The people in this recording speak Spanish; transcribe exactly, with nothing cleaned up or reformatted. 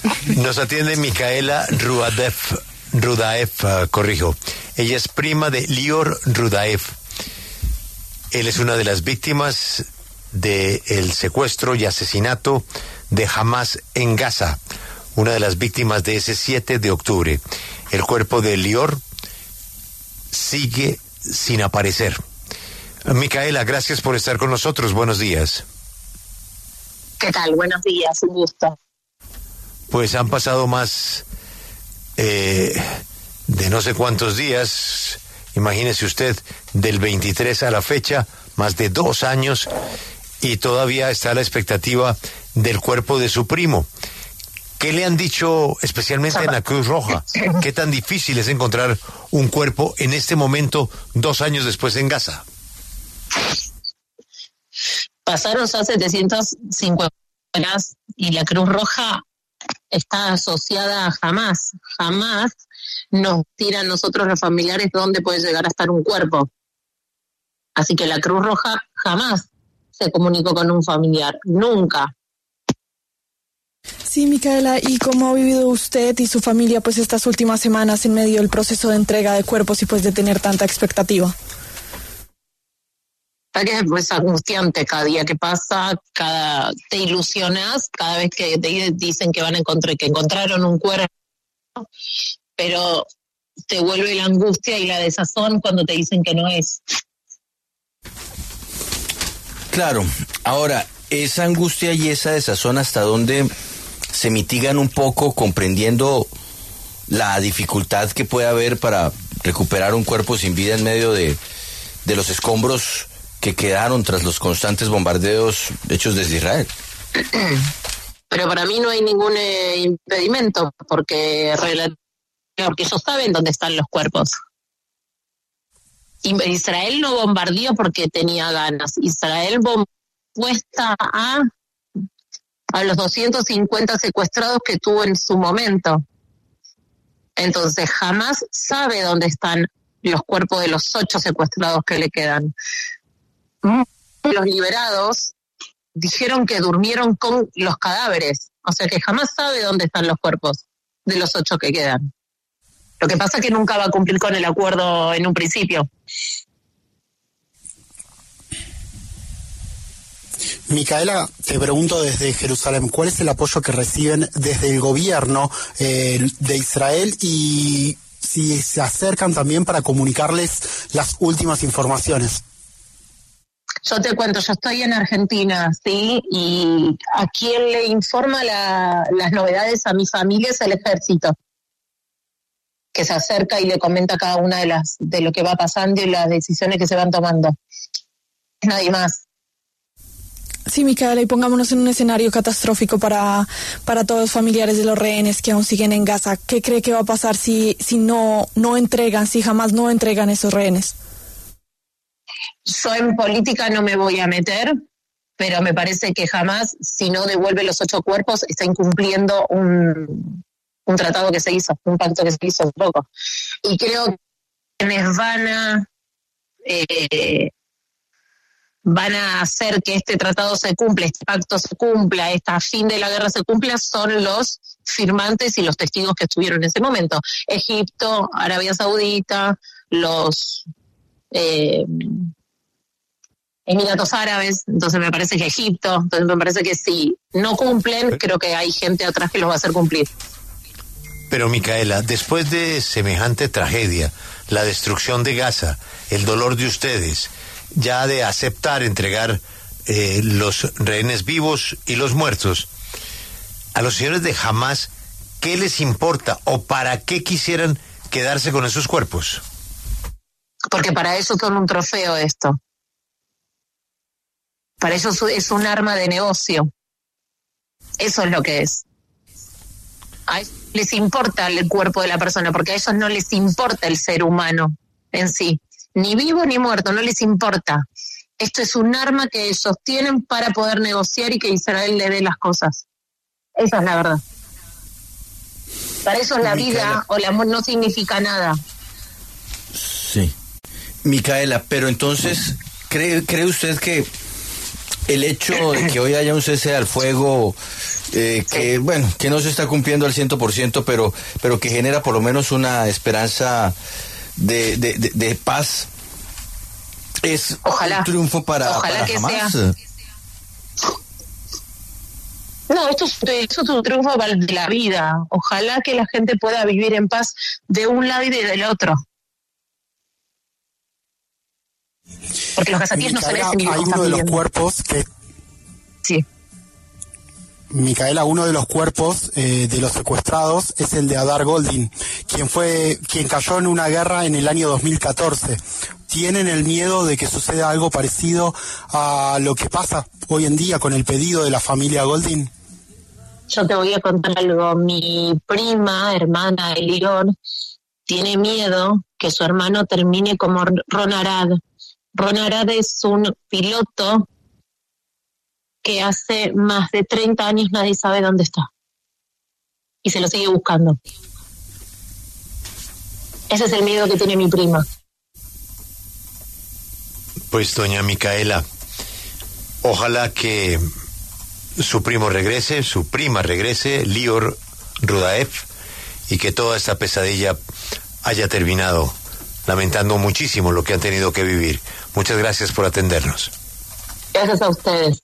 Nos atiende Micaela Rudaev, Rudaev, uh, corrijo. Ella es prima de Lior Rudaev. Él es una de las víctimas del secuestro y asesinato de Hamás en Gaza, una de las víctimas de ese siete de octubre. El cuerpo de Lior sigue sin aparecer. Micaela, gracias por estar con nosotros. Buenos días. ¿Qué tal? Buenos días, un gusto. Pues han pasado más eh, de no sé cuántos días, imagínese usted, del veintitrés a la fecha, más de dos años, y todavía está la expectativa del cuerpo de su primo. ¿Qué le han dicho especialmente en la Cruz Roja? ¿Qué tan difícil es encontrar un cuerpo en este momento, dos años después en Gaza? Pasaron ya setecientas cincuenta horas y la Cruz Roja está asociada a Hamás. Hamás nos tira a nosotros los familiares dónde puede llegar a estar un cuerpo. Así que la Cruz Roja jamás se comunicó con un familiar, nunca. Sí, Micaela, ¿y cómo ha vivido usted y su familia pues estas últimas semanas en medio del proceso de entrega de cuerpos y pues de tener tanta expectativa? Que es angustiante cada día que pasa, cada te ilusionas cada vez que te dicen que van a encontrar, que encontraron un cuerpo, pero te vuelve la angustia y la desazón cuando te dicen que no es. Claro, ahora, esa angustia y esa desazón, ¿hasta dónde se mitigan un poco comprendiendo la dificultad que puede haber para recuperar un cuerpo sin vida en medio de, de los escombros que quedaron tras los constantes bombardeos hechos desde Israel? Pero para mí no hay ningún eh, impedimento, porque, porque ellos saben dónde están los cuerpos. Israel no bombardeó porque tenía ganas. Israel bombardeó a, a los doscientos cincuenta secuestrados que tuvo en su momento. Entonces jamás sabe dónde están los cuerpos de los ocho secuestrados que le quedan. Los liberados dijeron que durmieron con los cadáveres, o sea que jamás sabe dónde están los cuerpos de los ocho que quedan. Lo que pasa es que nunca va a cumplir con el acuerdo en un principio. Micaela, te pregunto desde Jerusalén, ¿cuál es el apoyo que reciben desde el gobierno eh, de Israel y si se acercan también para comunicarles las últimas informaciones? Yo te cuento, yo estoy en Argentina, ¿sí? Y a quien le informa la, las novedades a mi familia es el ejército, que se acerca y le comenta cada una de las de lo que va pasando y las decisiones que se van tomando. Nadie más. Sí, Micaela, y pongámonos en un escenario catastrófico para, para todos los familiares de los rehenes que aún siguen en Gaza. ¿Qué cree que va a pasar si, si no, no entregan, si jamás no entregan esos rehenes? Yo en política no me voy a meter, pero me parece que jamás, si no devuelve los ocho cuerpos, está incumpliendo un, un tratado que se hizo, un pacto que se hizo un poco. Y creo que quienes van a, eh, van a hacer que este tratado se cumpla, este pacto se cumpla, este fin de la guerra se cumpla, son los firmantes y los testigos que estuvieron en ese momento. Egipto, Arabia Saudita, los... Eh, Emiratos Árabes, entonces me parece que Egipto, entonces me parece que si no cumplen, creo que hay gente atrás que los va a hacer cumplir. Pero Micaela, después de semejante tragedia, la destrucción de Gaza, el dolor de ustedes, ya de aceptar entregar eh, los rehenes vivos y los muertos, a los señores de Hamás, ¿qué les importa o para qué quisieran quedarse con esos cuerpos? Porque para eso son un trofeo esto. Para ellos es un arma de negocio. Eso es lo que es. A ellos les importa el cuerpo de la persona, porque a ellos no les importa el ser humano en sí. Ni vivo ni muerto, no les importa. Esto es un arma que ellos tienen para poder negociar y que Israel le dé las cosas. Esa es la verdad. Para ellos la vida o el amor no significa nada. Sí. Micaela, pero entonces, ¿cree, cree usted que el hecho de que hoy haya un cese al fuego, eh, que bueno, que no se está cumpliendo al ciento por ciento, pero, pero que genera por lo menos una esperanza de, de, de, de paz, es ojalá, un triunfo para, ojalá para que Hamás. sea. No, esto es, esto es un triunfo de la vida. Ojalá que la gente pueda vivir en paz de un lado y del otro. Porque los gazatíes no se merecen vivir hay uno de los cuerpos que... Sí. Micaela, uno de los cuerpos eh, de los secuestrados es el de Hadar Goldin, quien fue, quien cayó en una guerra en el año dos mil catorce. ¿Tienen el miedo de que suceda algo parecido a lo que pasa hoy en día con el pedido de la familia Goldin? Yo te voy a contar algo. Mi prima, hermana Elior, tiene miedo que su hermano termine como Ron Arad. Ron Arad es un piloto que hace más de treinta años nadie sabe dónde está. Y se lo sigue buscando. Ese es el miedo que tiene mi prima. Pues doña Micaela, ojalá que su primo regrese, su prima regrese, Lior Rudaev, y que toda esta pesadilla haya terminado, lamentando muchísimo lo que han tenido que vivir. Muchas gracias por atendernos. Gracias a ustedes.